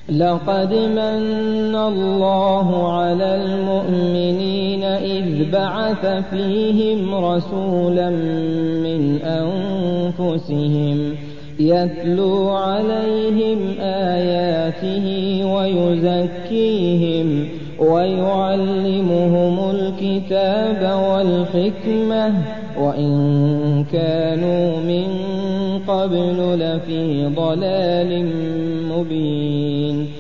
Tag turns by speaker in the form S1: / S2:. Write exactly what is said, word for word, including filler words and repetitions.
S1: لقد من الله على المؤمنين إذ بعث فيهم رسولا من أنفسهم يتلو عليهم آياته ويزكيهم ويعلمهم الكتاب والحكمة وإن كانوا من قبل لفي ضلال مبين